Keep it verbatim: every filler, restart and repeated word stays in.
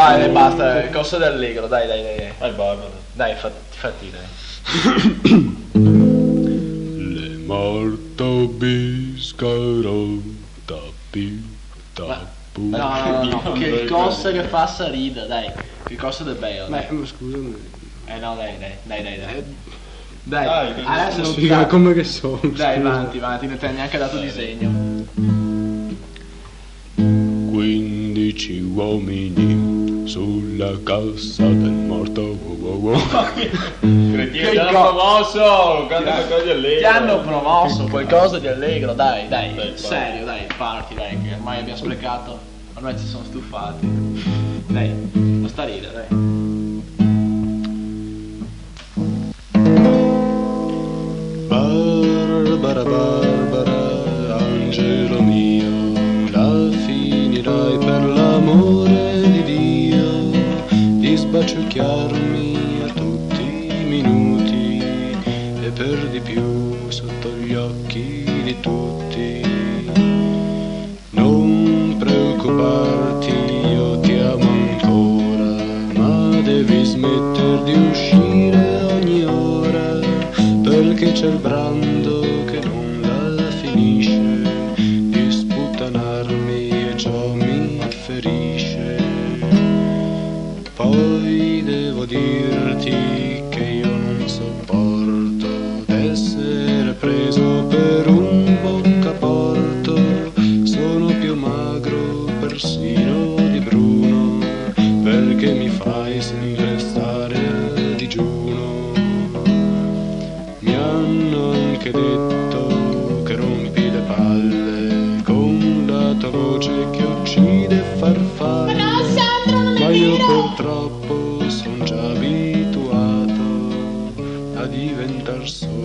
Dai, dai, basta, il corso dell'Allegro, dai, dai, dai. Vai Barbara. Dai, fatti, fatti, dai. Le morto biscaro tappi tappu. No, no, no, no, che il corso che fa rida, dai. Che il corso del bello. Beh, ma scusami. Eh no, dai, dai, dai, dai, dai. Dai, Dai, che adesso Sì, ma dai, come che sono? dai, scusa. avanti, avanti, non ti hai neanche dato disegno. Quindici uomini sulla cassa del morto. Wow, wow, wow. Cretino, Che ti hanno co- promosso! Canta qualcosa di Allegro. Ti hanno promosso qualcosa di Allegro, dai, dai, Dai, serio, dai, parti, dai, che ormai abbiamo sprecato, ormai ci sono stufati. Dai, non sta a ridere, dai. Barbara, Barbara, angelo mio, la finirai per l'amore di Dio, di sbaciucchiarmi a tutti i minuti e per di più sotto gli occhi di tutti. Non preoccuparti, io ti amo ancora, ma devi smettere di uscire ogni ora, perché c'è il brando che non la finisce di sputtanarmi e ciò mi ferisce. Poi devo dirti che io non sopporto d'essere preso per un boccaporto, sono più magro persino di Bruno, perché mi fai sempre stare a digiuno. Mi hanno anche detto che rompi le palle con la tua voce che uccide farfalle, Ma no, Sandro, non è ma io vero! purtroppo son già abituato a diventar solo